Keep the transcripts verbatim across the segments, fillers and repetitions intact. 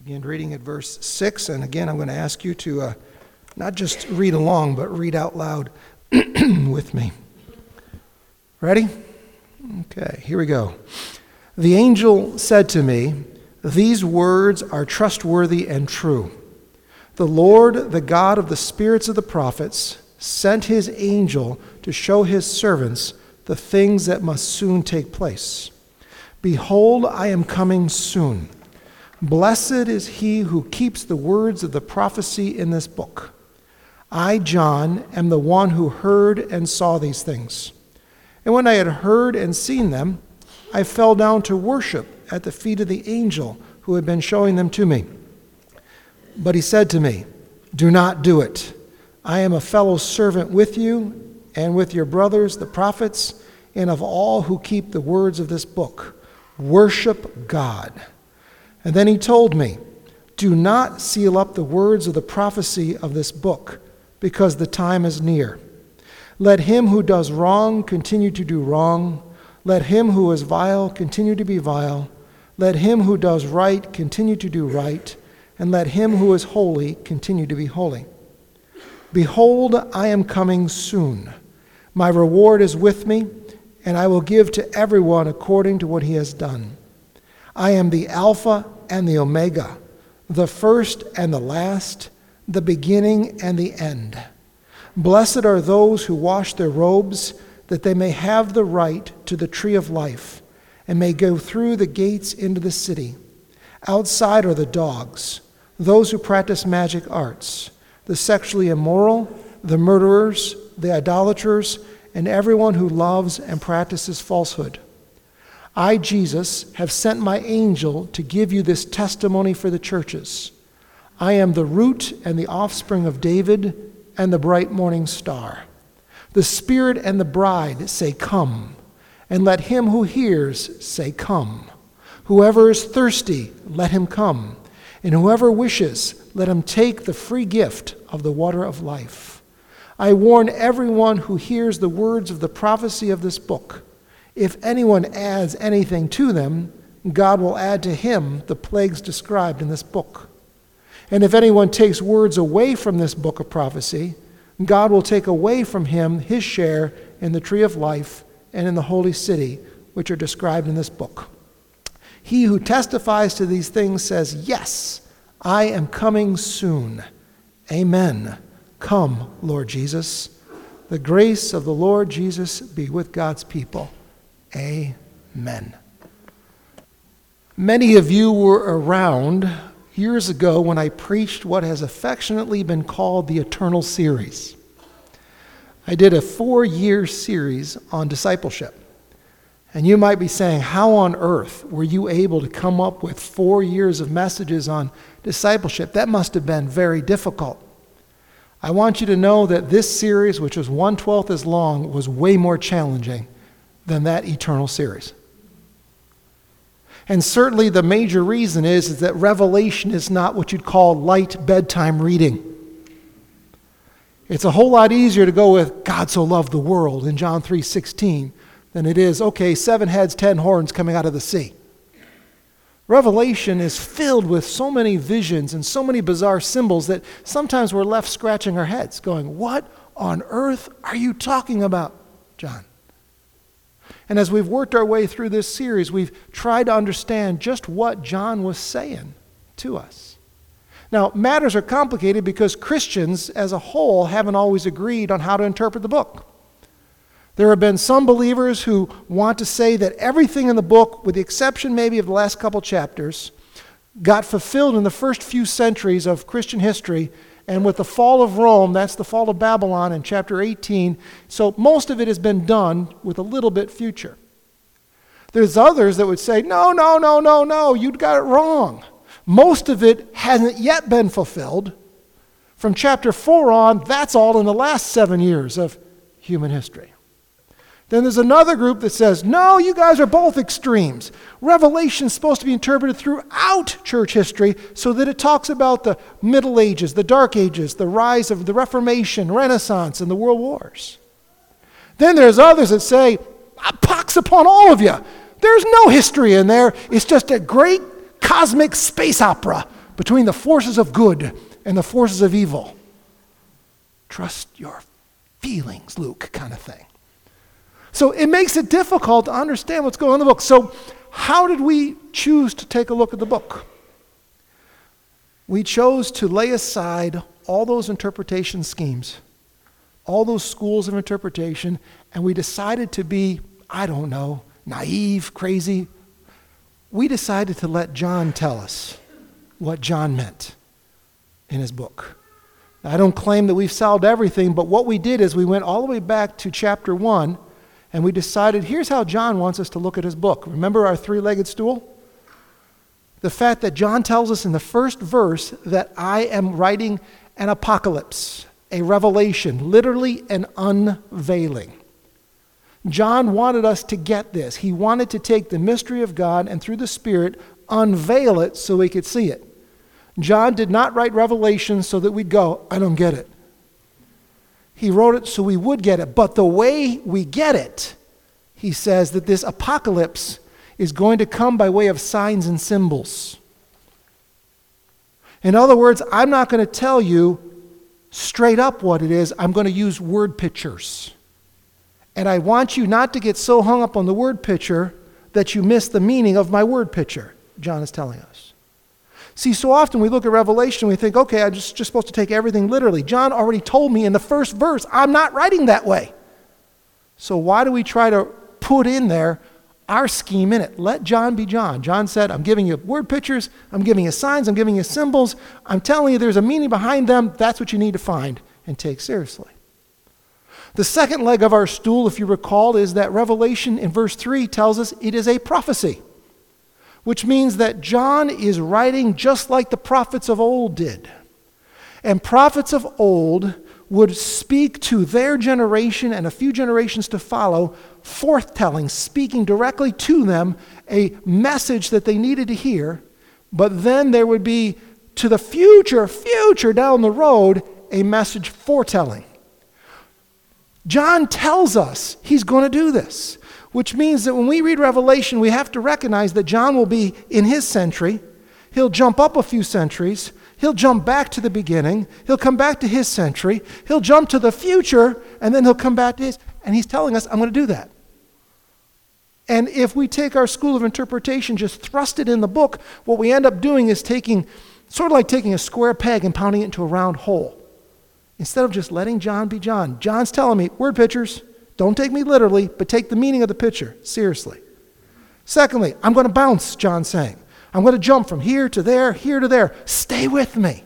Begin reading at verse six, and again I'm going to ask you to uh, not just read along, but read out loud with me. Ready? Okay, here we go. The angel said to me, "These words are trustworthy and true. The Lord, the God of the spirits of the prophets, sent his angel to show his servants the things that must soon take place. Behold, I am coming soon. Blessed is he who keeps the words of the prophecy in this book. I, John, am the one who heard and saw these things. And when I had heard and seen them, I fell down to worship at the feet of the angel who had been showing them to me. But he said to me, 'Do not do it. I am a fellow servant with you and with your brothers, the prophets, and of all who keep the words of this book. Worship God.' And then he told me, 'Do not seal up the words of the prophecy of this book, because the time is near. Let him who does wrong continue to do wrong. Let him who is vile continue to be vile. Let him who does right continue to do right. And let him who is holy continue to be holy. Behold, I am coming soon. My reward is with me, and I will give to everyone according to what he has done. I am the Alpha and the Omega, the first and the last, the beginning and the end. Blessed are those who wash their robes, that they may have the right to the tree of life, and may go through the gates into the city. Outside are the dogs, those who practice magic arts, the sexually immoral, the murderers, the idolaters, and everyone who loves and practices falsehood. I, Jesus, have sent my angel to give you this testimony for the churches. I am the root and the offspring of David and the bright morning star. The Spirit and the bride say, 'Come,' and let him who hears say, 'Come.' Whoever is thirsty, let him come, and whoever wishes, let him take the free gift of the water of life. I warn everyone who hears the words of the prophecy of this book. If anyone adds anything to them, God will add to him the plagues described in this book. And if anyone takes words away from this book of prophecy, God will take away from him his share in the tree of life and in the holy city, which are described in this book. He who testifies to these things says, 'Yes, I am coming soon.' Amen. Come, Lord Jesus. The grace of the Lord Jesus be with God's people. Amen." Many of you were around years ago when I preached what has affectionately been called the Eternal Series. I did a four-year series on discipleship. And you might be saying, how on earth were you able to come up with four years of messages on discipleship? That must have been very difficult. I want you to know that this series, which was one-twelfth as long, was way more challenging than that eternal series. And certainly the major reason is, is that Revelation is not what you'd call light bedtime reading. It's a whole lot easier to go with God so loved the world in John three sixteen than it is, okay, seven heads, ten horns coming out of the sea. Revelation is filled with so many visions and so many bizarre symbols that sometimes we're left scratching our heads going, what on earth are you talking about, John? And as we've worked our way through this series, we've tried to understand just what John was saying to us. Now, matters are complicated because Christians as a whole haven't always agreed on how to interpret the book. There have been some believers who want to say that everything in the book, with the exception maybe of the last couple chapters, got fulfilled in the first few centuries of Christian history, and with the fall of Rome, that's the fall of Babylon in chapter eighteen, so most of it has been done with a little bit future. There's others that would say, no, no, no, no, no, you got it wrong. Most of it hasn't yet been fulfilled. From chapter four on, that's all in the last seven years of human history. Then there's another group that says, no, you guys are both extremes. Revelation is supposed to be interpreted throughout church history so that it talks about the Middle Ages, the Dark Ages, the rise of the Reformation, Renaissance, and the World Wars. Then there's others that say, pox upon all of you. There's no history in there. It's just a great cosmic space opera between the forces of good and the forces of evil. Trust your feelings, Luke, kind of thing. So it makes it difficult to understand what's going on in the book. So how did we choose to take a look at the book? We chose to lay aside all those interpretation schemes, all those schools of interpretation, and we decided to be, I don't know, naive, crazy. We decided to let John tell us what John meant in his book. Now, I don't claim that we've solved everything, but what we did is we went all the way back to chapter one, and we decided, here's how John wants us to look at his book. Remember our three-legged stool? The fact that John tells us in the first verse that I am writing an apocalypse, a revelation, literally an unveiling. John wanted us to get this. He wanted to take the mystery of God and through the Spirit unveil it so we could see it. John did not write Revelation so that we'd go, I don't get it. He wrote it so we would get it. But the way we get it, he says that this apocalypse is going to come by way of signs and symbols. In other words, I'm not going to tell you straight up what it is. I'm going to use word pictures. And I want you not to get so hung up on the word picture that you miss the meaning of my word picture, John is telling us. See, so often we look at Revelation and we think, okay, I'm just, just supposed to take everything literally. John already told me in the first verse, I'm not writing that way. So why do we try to put in there our scheme in it? Let John be John. John said, I'm giving you word pictures, I'm giving you signs, I'm giving you symbols, I'm telling you there's a meaning behind them. That's what you need to find and take seriously. The second leg of our stool, if you recall, is that Revelation in verse three tells us it is a prophecy, which means that John is writing just like the prophets of old did. And prophets of old would speak to their generation and a few generations to follow, forthtelling, speaking directly to them a message that they needed to hear, but then there would be to the future, future down the road, a message foretelling. John tells us he's going to do this, which means that when we read Revelation, we have to recognize that John will be in his century. He'll jump up a few centuries. He'll jump back to the beginning. He'll come back to his century. He'll jump to the future, and then he'll come back to his. And he's telling us, I'm going to do that. And if we take our school of interpretation, just thrust it in the book, what we end up doing is taking, sort of like taking a square peg and pounding it into a round hole. Instead of just letting John be John. John's telling me, word pictures, don't take me literally, but take the meaning of the picture seriously. Secondly, I'm going to bounce, John's saying. I'm going to jump from here to there, here to there. Stay with me.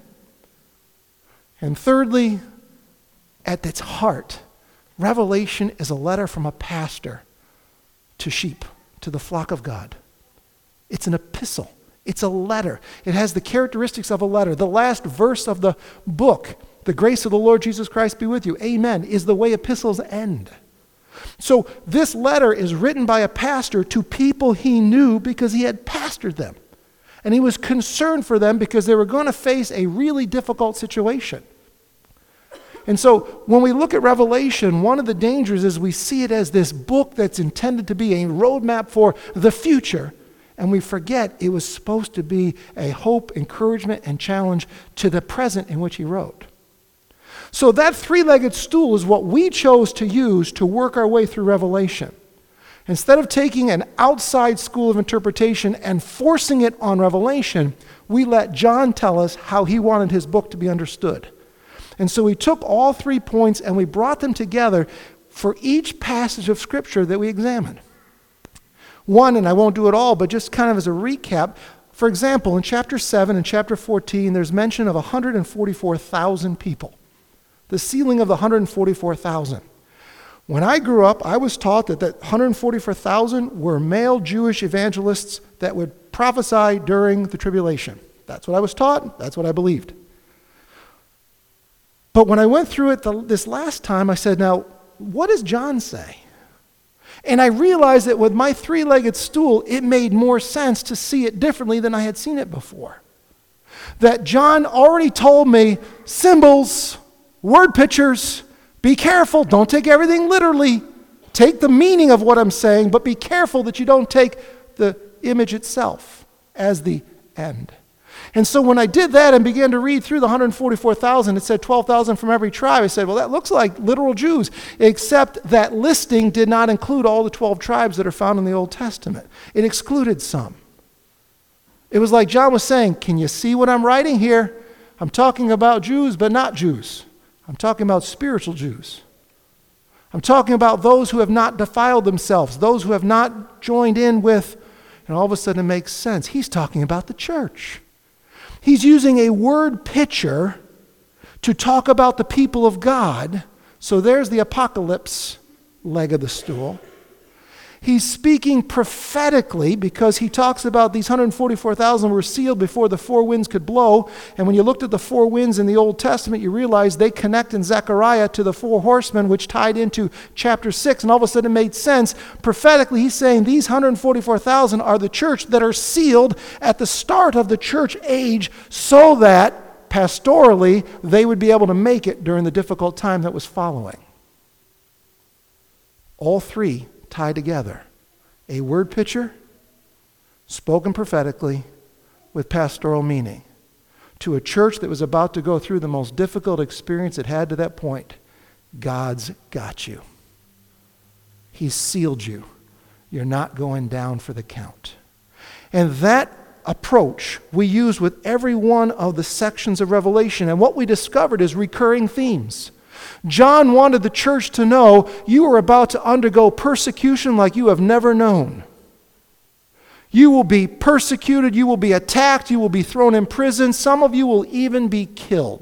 And thirdly, at its heart, Revelation is a letter from a pastor to sheep, to the flock of God. It's an epistle. It's a letter. It has the characteristics of a letter. The last verse of the book, the grace of the Lord Jesus Christ be with you, amen, is the way epistles end. So this letter is written by a pastor to people he knew because he had pastored them. And he was concerned for them because they were going to face a really difficult situation. And so when we look at Revelation, one of the dangers is we see it as this book that's intended to be a roadmap for the future. And we forget it was supposed to be a hope, encouragement, and challenge to the present in which he wrote. So that three-legged stool is what we chose to use to work our way through Revelation. Instead of taking an outside school of interpretation and forcing it on Revelation, we let John tell us how he wanted his book to be understood. And so we took all three points and we brought them together for each passage of Scripture that we examined. One, and I won't do it all, but just kind of as a recap, for example, in chapter seven and chapter fourteen, there's mention of one hundred forty-four thousand people. The ceiling of the one hundred forty-four thousand. When I grew up, I was taught that that one hundred forty-four thousand were male Jewish evangelists that would prophesy during the tribulation. That's what I was taught. That's what I believed. But when I went through it the, this last time, I said, now, what does John say? And I realized that with my three-legged stool, it made more sense to see it differently than I had seen it before. That John already told me symbols, word pictures, be careful, don't take everything literally. Take the meaning of what I'm saying, but be careful that you don't take the image itself as the end. And so when I did that and began to read through the one hundred forty-four thousand, it said twelve thousand from every tribe. I said, well, that looks like literal Jews, except that listing did not include all the twelve tribes that are found in the Old Testament. It excluded some. It was like John was saying, can you see what I'm writing here? I'm talking about Jews, but not Jews. I'm talking about spiritual Jews. I'm talking about those who have not defiled themselves, those who have not joined in with, and all of a sudden it makes sense. He's talking about the church. He's using a word picture to talk about the people of God. So there's the apocalypse leg of the stool. He's speaking prophetically because he talks about these one hundred forty-four thousand were sealed before the four winds could blow. And when you looked at the four winds in the Old Testament, you realize they connect in Zechariah to the four horsemen, which tied into chapter six. And all of a sudden it made sense. Prophetically, he's saying these one hundred forty-four thousand are the church that are sealed at the start of the church age so that pastorally they would be able to make it during the difficult time that was following. All three tie together. A word picture spoken prophetically with pastoral meaning to a church that was about to go through the most difficult experience it had to that point. God's got you. He's sealed you. You're not going down for the count. And that approach we use with every one of the sections of Revelation. And what we discovered is recurring themes. John wanted the church to know you are about to undergo persecution like you have never known. You will be persecuted, you will be attacked, you will be thrown in prison. Some of you will even be killed.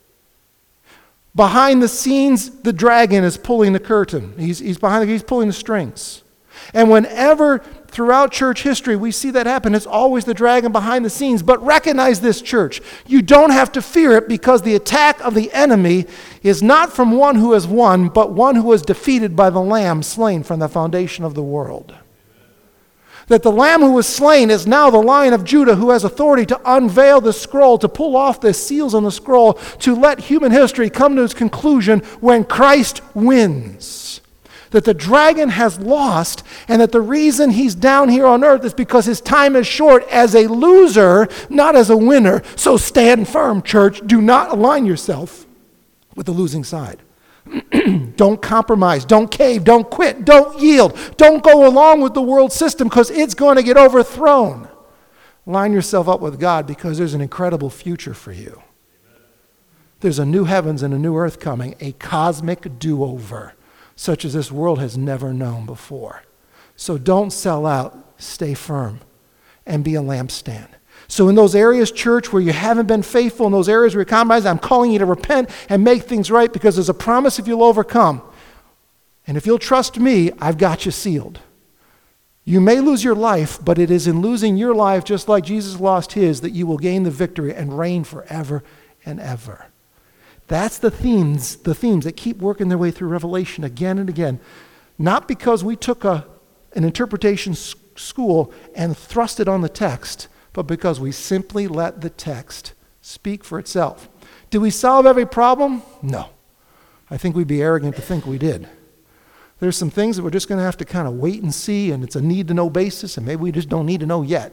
Behind the scenes, the dragon is pulling the curtain. He's, he's behind the, he's pulling the strings. And whenever throughout church history we see that happen, it's always the dragon behind the scenes. But recognize this, church. You don't have to fear it because the attack of the enemy is not from one who has won, but one who was defeated by the Lamb slain from the foundation of the world. That the Lamb who was slain is now the Lion of Judah who has authority to unveil the scroll, to pull off the seals on the scroll, to let human history come to its conclusion when Christ wins. That the dragon has lost, and that the reason he's down here on earth is because his time is short as a loser, not as a winner. So stand firm, church. Do not align yourself with the losing side. Don't compromise. Don't cave. Don't quit. Don't yield. Don't go along with the world system because it's going to get overthrown. Line yourself up with God because there's an incredible future for you. There's a new heavens and a new earth coming, a cosmic do-over, such as this world has never known before. So don't sell out, stay firm, and be a lampstand. So in those areas, church, where you haven't been faithful, in those areas where you're compromised, I'm calling you to repent and make things right because there's a promise if you'll overcome. And if you'll trust me, I've got you sealed. You may lose your life, but it is in losing your life, just like Jesus lost his, that you will gain the victory and reign forever and ever. That's the themes, the themes that keep working their way through Revelation again and again. Not because we took a, an interpretation s- school and thrust it on the text, but because we simply let the text speak for itself. Did we solve every problem? No. I think we'd be arrogant to think we did. There's some things that we're just going to have to kind of wait and see, and it's a need-to-know basis, and maybe we just don't need to know yet.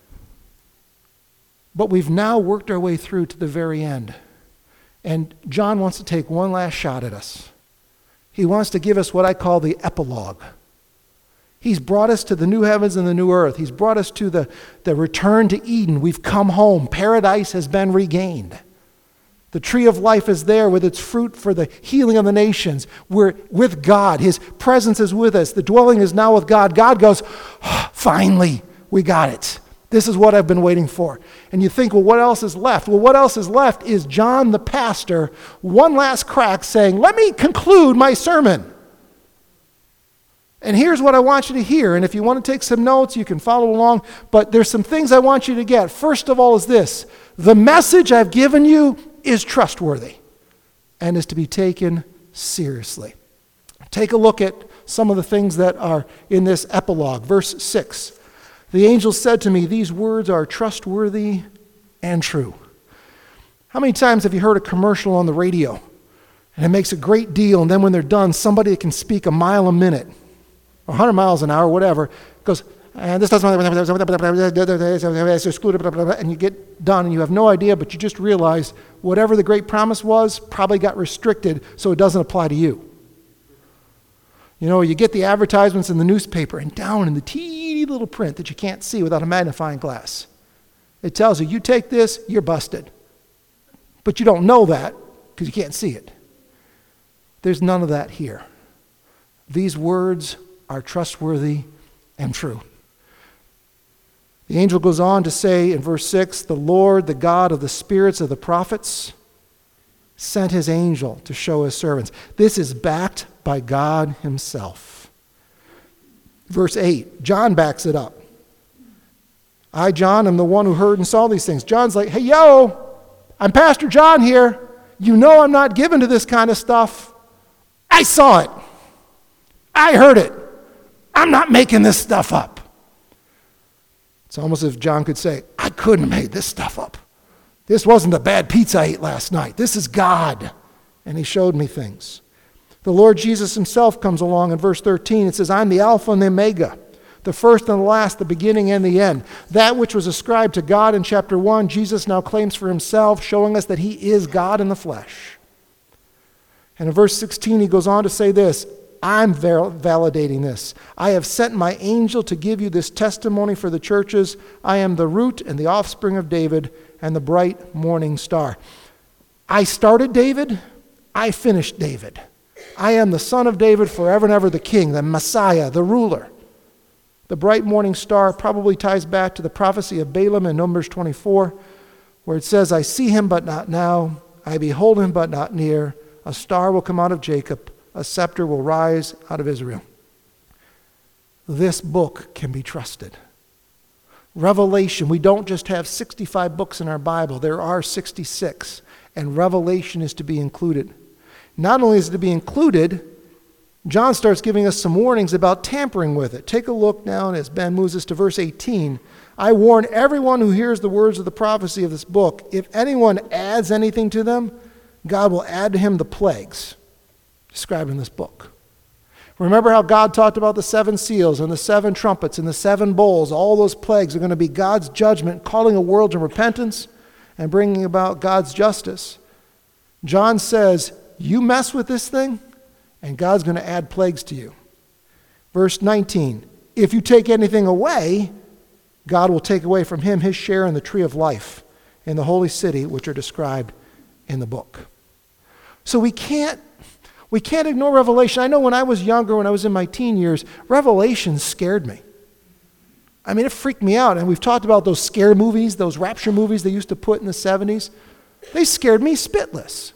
But we've now worked our way through to the very end. And John wants to take one last shot at us. He wants to give us what I call the epilogue. He's brought us to the new heavens and the new earth. He's brought us to the, the return to Eden. We've come home. Paradise has been regained. The tree of life is there with its fruit for the healing of the nations. We're with God. His presence is with us. The dwelling is now with God. God goes, oh, finally, we got it. This is what I've been waiting for. And you think, well, what else is left? Well, what else is left is John the pastor, one last crack saying, let me conclude my sermon. And here's what I want you to hear. And if you want to take some notes, you can follow along. But there's some things I want you to get. First of all is this. The message I've given you is trustworthy and is to be taken seriously. Take a look at some of the things that are in this epilogue. Verse six. The angel said to me, these words are trustworthy and true. How many times have you heard a commercial on the radio and it makes a great deal, and then when they're done, somebody that can speak a mile a minute, one hundred miles an hour, whatever, goes, and this doesn't, it's excluded, and you get done and you have no idea, but you just realized whatever the great promise was probably got restricted so it doesn't apply to you. You know, you get the advertisements in the newspaper, and down in the teeny little print that you can't see without a magnifying glass, it tells you, you take this, you're busted. But you don't know that because you can't see it. There's none of that here. These words are trustworthy and true. The angel goes on to say in verse six, the Lord, the God of the spirits of the prophets, sent his angel to show his servants. This is backed by God himself. Verse eight, John backs it up. I, John, am the one who heard and saw these things. John's like, hey, yo, I'm Pastor John here. You know I'm not given to this kind of stuff. I saw it. I heard it. I'm not making this stuff up. It's almost as if John could say, I couldn't have made this stuff up. This wasn't the bad pizza I ate last night. This is God. And he showed me things. The Lord Jesus himself comes along in verse thirteen. It says, I'm the Alpha and the Omega, the first and the last, the beginning and the end. That which was ascribed to God in chapter one, Jesus now claims for himself, showing us that he is God in the flesh. And in verse sixteen, he goes on to say this, I'm val- validating this. I have sent my angel to give you this testimony for the churches. I am the root and the offspring of David and the bright morning star. I started David. I finished David. I am the son of David, forever and ever the king, the Messiah, the ruler. The bright morning star probably ties back to the prophecy of Balaam in Numbers twenty-four, where it says, I see him, but not now. I behold him, but not near. A star will come out of Jacob. A scepter will rise out of Israel. This book can be trusted. Revelation, we don't just have sixty-five books in our Bible. There are sixty-six, and Revelation is to be included. Not only is it to be included, John starts giving us some warnings about tampering with it. Take a look now as Ben moves us to verse eighteen. I warn everyone who hears the words of the prophecy of this book, if anyone adds anything to them, God will add to him the plagues described in this book. Remember how God talked about the seven seals and the seven trumpets and the seven bowls. All those plagues are going to be God's judgment, calling a world to repentance and bringing about God's justice. John says, you mess with this thing, and God's going to add plagues to you. Verse nineteen, if you take anything away, God will take away from him his share in the tree of life in the holy city, which are described in the book. So we can't We can't ignore Revelation. I know when I was younger, when I was in my teen years, Revelation scared me. I mean, it freaked me out. And we've talked about those scare movies, those rapture movies they used to put in the seventies. They scared me spitless.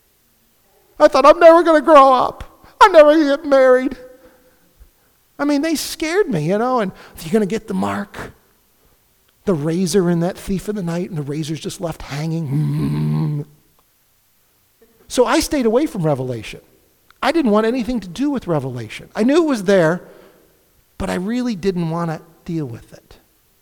I thought, I'm never going to grow up. I'm never going to get married. I mean, they scared me, you know. And you're going to get the mark. The razor in that Thief in the Night, and the razor's just left hanging. Mm. So I stayed away from Revelation. I didn't want anything to do with Revelation. I knew it was there, but I really didn't want to deal with it.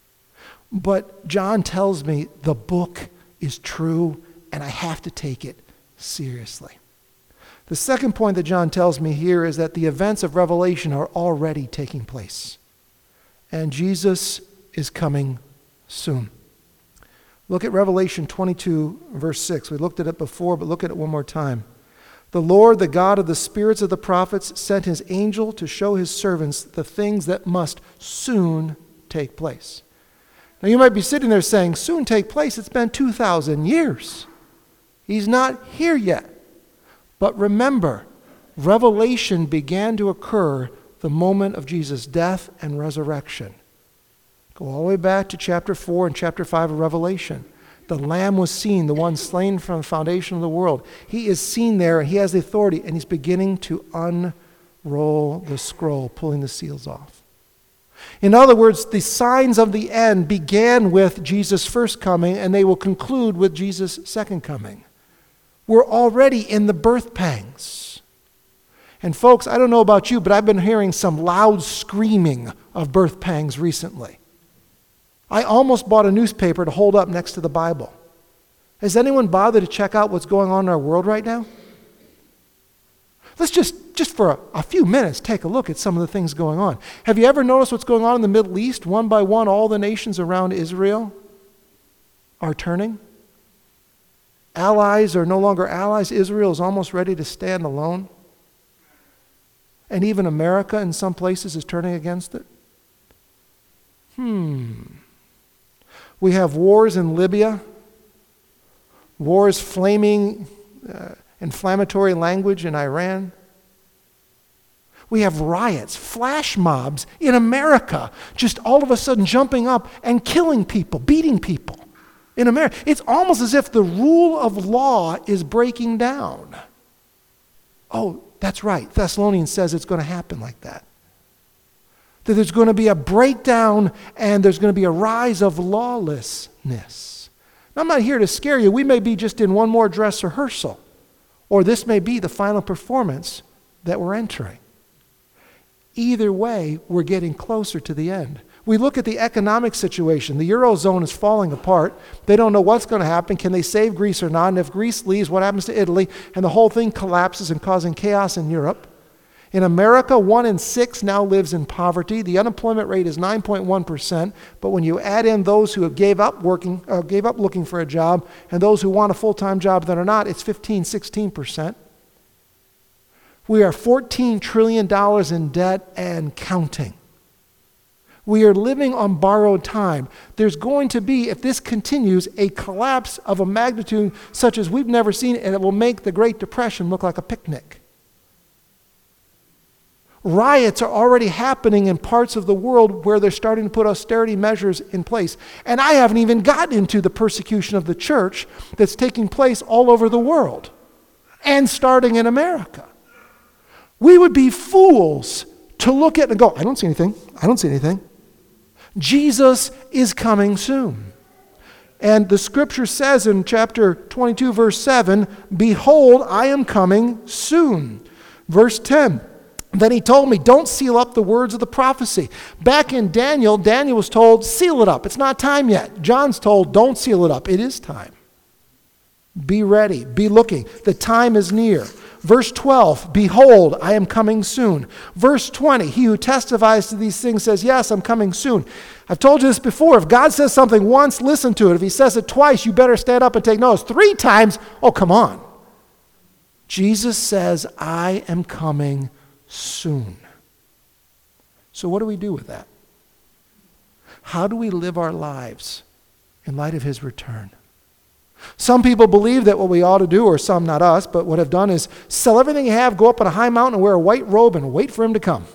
But John tells me the book is true, and I have to take it seriously. The second point that John tells me here is that the events of Revelation are already taking place, and Jesus is coming soon. Look at Revelation twenty-two, verse six. We looked at it before, but look at it one more time. The Lord, the God of the spirits of the prophets, sent his angel to show his servants the things that must soon take place. Now you might be sitting there saying, soon take place? It's been two thousand years. He's not here yet. But remember, Revelation began to occur the moment of Jesus' death and resurrection. Go all the way back to chapter four and chapter five of Revelation. The Lamb was seen, the one slain from the foundation of the world. He is seen there, and he has the authority, and he's beginning to unroll the scroll, pulling the seals off. In other words, the signs of the end began with Jesus' first coming, and they will conclude with Jesus' second coming. We're already in the birth pangs. And folks, I don't know about you, but I've been hearing some loud screaming of birth pangs recently. I almost bought a newspaper to hold up next to the Bible. Has anyone bothered to check out what's going on in our world right now? Let's just, just for a, a few minutes, take a look at some of the things going on. Have you ever noticed what's going on in the Middle East? One by one, all the nations around Israel are turning. Allies are no longer allies. Israel is almost ready to stand alone. And even America in some places is turning against it. Hmm. We have wars in Libya, wars flaming, uh, inflammatory language in Iran. We have riots, flash mobs in America, just all of a sudden jumping up and killing people, beating people in America. It's almost as if the rule of law is breaking down. Oh, that's right. Thessalonians says it's going to happen like that. That there's going to be a breakdown and there's going to be a rise of lawlessness. Now, I'm not here to scare you. We may be just in one more dress rehearsal, or this may be the final performance that we're entering. Either way, we're getting closer to the end. We look at the economic situation. The Eurozone is falling apart. They don't know what's going to happen. Can they save Greece or not? And if Greece leaves, what happens to Italy? And the whole thing collapses and causing chaos in Europe. In America, one in six now lives in poverty. The unemployment rate is nine point one percent. But when you add in those who have gave up working, uh, gave up looking for a job, and those who want a full-time job that are not, it's fifteen, sixteen percent. We are fourteen trillion dollars in debt and counting. We are living on borrowed time. There's going to be, if this continues, a collapse of a magnitude such as we've never seen, and it will make the Great Depression look like a picnic. Riots are already happening in parts of the world where they're starting to put austerity measures in place. And I haven't even gotten into the persecution of the church that's taking place all over the world and starting in America. We would be fools to look at and go, I don't see anything. I don't see anything. Jesus is coming soon. And the scripture says in chapter twenty-two, verse seven, behold, I am coming soon. Verse ten, then he told me, don't seal up the words of the prophecy. Back in Daniel, Daniel was told, seal it up. It's not time yet. John's told, don't seal it up. It is time. Be ready. Be looking. The time is near. Verse twelve, behold, I am coming soon. Verse twenty, he who testifies to these things says, yes, I'm coming soon. I've told you this before. If God says something once, listen to it. If he says it twice, you better stand up and take notice. Three times, oh, come on. Jesus says, I am coming soon. So what do we do with that? How do we live our lives in light of his return? Some people believe that what we ought to do, or some, not us, but what have done is sell everything you have, go up on a high mountain and wear a white robe and wait for him to come.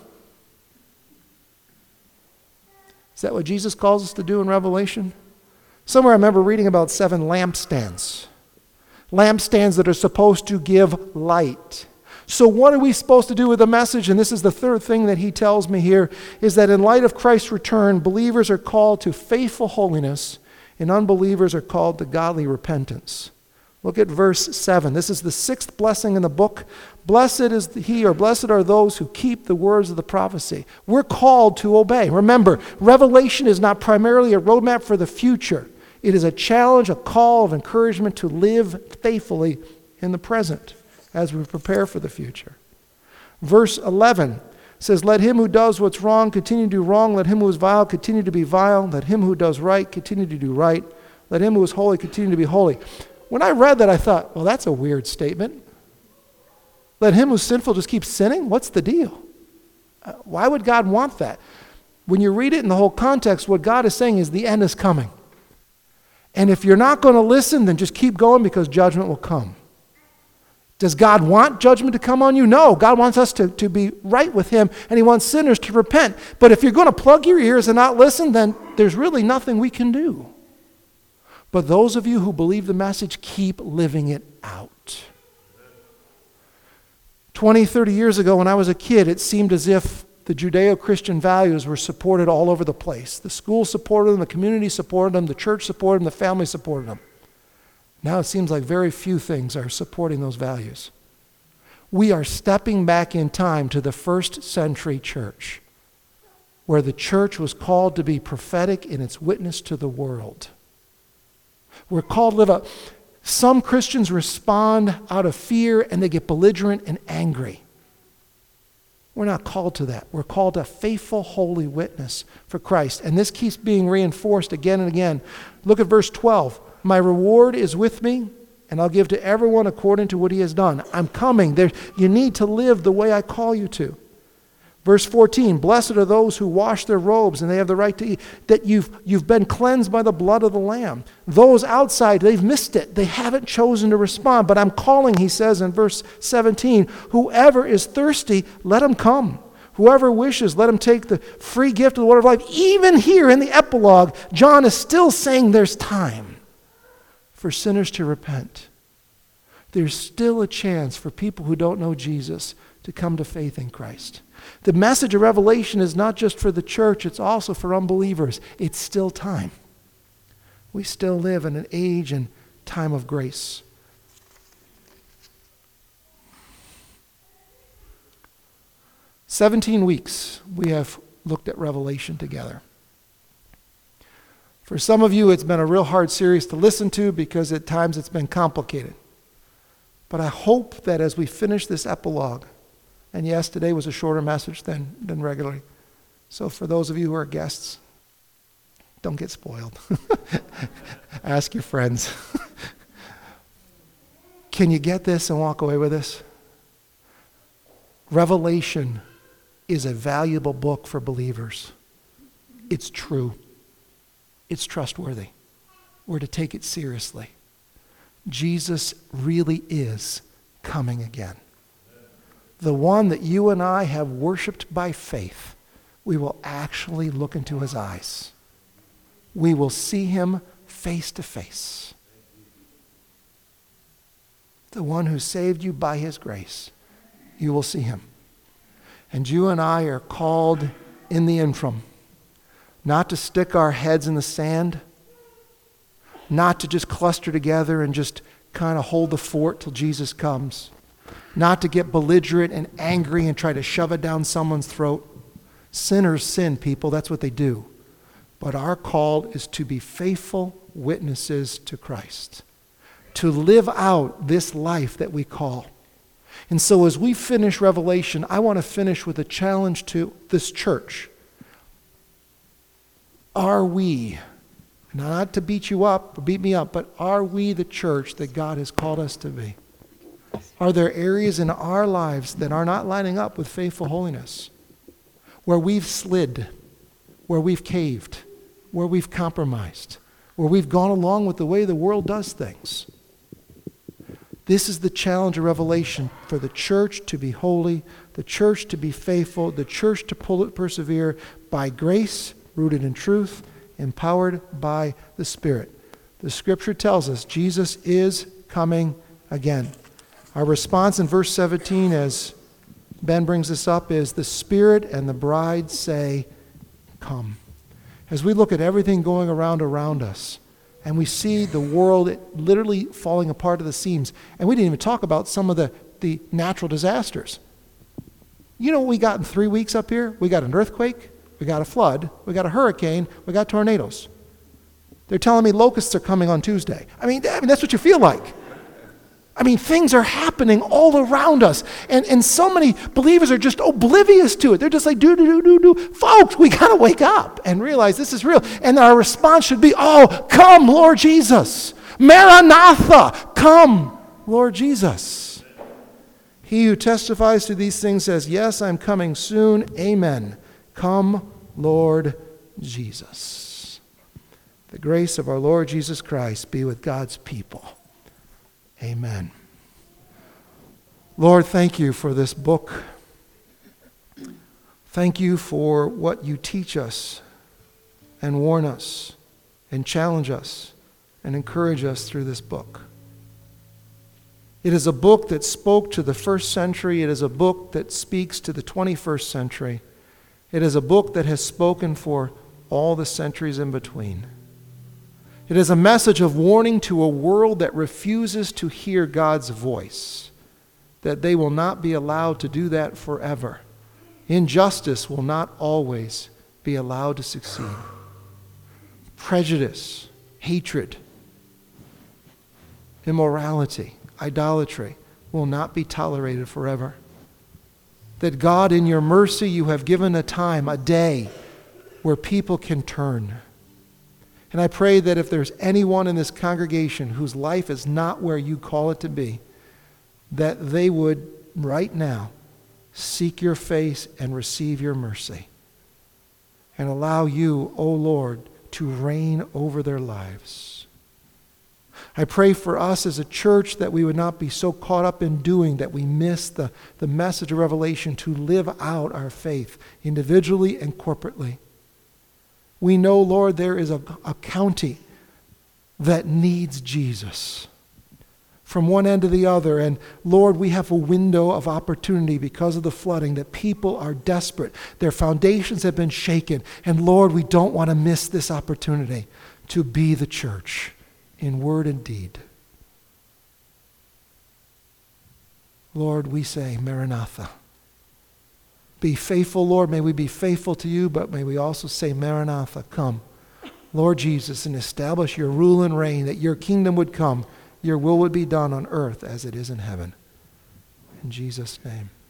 Is that what Jesus calls us to do in Revelation? Somewhere I remember reading about seven lampstands. Lampstands that are supposed to give light. So what are we supposed to do with the message? And this is the third thing that he tells me here, is that in light of Christ's return, believers are called to faithful holiness, and unbelievers are called to godly repentance. Look at verse seven. This is the sixth blessing in the book. Blessed is he, or blessed are those who keep the words of the prophecy. We're called to obey. Remember, Revelation is not primarily a roadmap for the future. It is a challenge, a call of encouragement to live faithfully in the present as we prepare for the future. Verse eleven says, let him who does what's wrong continue to do wrong. Let him who is vile continue to be vile. Let him who does right continue to do right. Let him who is holy continue to be holy. When I read that, I thought, well, that's a weird statement. Let him who's sinful just keep sinning? What's the deal? Uh, why would God want that? When you read it in the whole context, what God is saying is the end is coming. And if you're not going to listen, then just keep going because judgment will come. Does God want judgment to come on you? No. God wants us to, to be right with him, and he wants sinners to repent. But if you're going to plug your ears and not listen, then there's really nothing we can do. But those of you who believe the message, keep living it out. twenty, thirty years ago when I was a kid, it seemed as if the Judeo-Christian values were supported all over the place. The school supported them, the community supported them, the church supported them, the family supported them. Now it seems like very few things are supporting those values. We are stepping back in time to the first century church, where the church was called to be prophetic in its witness to the world. We're called to live up. Some Christians respond out of fear and they get belligerent and angry. We're not called to that. We're called a faithful, holy witness for Christ. And this keeps being reinforced again and again. Look at verse twelve. My reward is with me, and I'll give to everyone according to what he has done. I'm coming. There, you need to live the way I call you to. Verse fourteen, blessed are those who wash their robes and they have the right to eat, that you've, you've been cleansed by the blood of the Lamb. Those outside, they've missed it. They haven't chosen to respond. But I'm calling, he says in verse seventeen, whoever is thirsty, let him come. Whoever wishes, let him take the free gift of the water of life. Even here in the epilogue, John is still saying there's time for sinners to repent. There's still a chance for people who don't know Jesus to come to faith in Christ. The message of Revelation is not just for the church, it's also for unbelievers. It's still time. We still live in an age and time of grace. Seventeen weeks we have looked at Revelation together. For some of you, it's been a real hard series to listen to because at times it's been complicated. But I hope that as we finish this epilogue, and yes, today was a shorter message than, than regularly. So for those of you who are guests, don't get spoiled. Ask your friends. Can you get this and walk away with this? Revelation is a valuable book for believers. It's true. It's trustworthy. We're to take it seriously. Jesus really is coming again. The one that you and I have worshiped by faith, we will actually look into his eyes. We will see him face to face. The one who saved you by his grace, you will see him. And you and I are called in the interim, not to stick our heads in the sand, not to just cluster together and just kind of hold the fort till Jesus comes. Not to get belligerent and angry and try to shove it down someone's throat. Sinners sin, people. That's what they do. But our call is to be faithful witnesses to Christ. To live out this life that we call. And so as we finish Revelation, I want to finish with a challenge to this church. Are we, not to beat you up or beat me up, but are we the church that God has called us to be? Are there areas in our lives that are not lining up with faithful holiness? Where we've slid, where we've caved, where we've compromised, where we've gone along with the way the world does things. This is the challenge of Revelation for the church to be holy, the church to be faithful, the church to persevere by grace, rooted in truth, empowered by the Spirit. The Scripture tells us Jesus is coming again. Our response in verse seventeen, as Ben brings this up, is the Spirit and the bride say, come. As we look at everything going around around us, and we see the world literally falling apart at the seams, and we didn't even talk about some of the, the natural disasters. You know what we got in three weeks up here? We got an earthquake, we got a flood, we got a hurricane, we got tornadoes. They're telling me locusts are coming on Tuesday. I mean, I mean that's what you feel like. I mean, things are happening all around us. And, and so many believers are just oblivious to it. They're just like, do, do, do, do, do. Folks, we got to wake up and realize this is real. And our response should be, oh, come, Lord Jesus. Maranatha, come, Lord Jesus. He who testifies to these things says, yes, I'm coming soon. Amen. Come, Lord Jesus. The grace of our Lord Jesus Christ be with God's people. Amen. Lord, thank you for this book. Thank you for what you teach us and warn us and challenge us and encourage us through this book. It is a book that spoke to the first century. It is a book that speaks to the twenty-first century. It is a book that has spoken for all the centuries in between. It is a message of warning to a world that refuses to hear God's voice, that they will not be allowed to do that forever. Injustice will not always be allowed to succeed. Prejudice, hatred, immorality, idolatry will not be tolerated forever. That God, in your mercy, you have given a time, a day, where people can turn. And I pray that if there's anyone in this congregation whose life is not where you call it to be, that they would right now seek your face and receive your mercy. And allow you, O Lord, to reign over their lives. I pray for us as a church that we would not be so caught up in doing that we miss the, the message of Revelation to live out our faith individually and corporately. We know, Lord, there is a, a county that needs Jesus from one end to the other. And Lord, we have a window of opportunity because of the flooding that people are desperate. Their foundations have been shaken. And Lord, we don't want to miss this opportunity to be the church in word and deed. Lord, we say, Maranatha. Be faithful, Lord. May we be faithful to you, but may we also say, Maranatha, come. Lord Jesus, and establish your rule and reign, that your kingdom would come, your will would be done on earth as it is in heaven. In Jesus' name.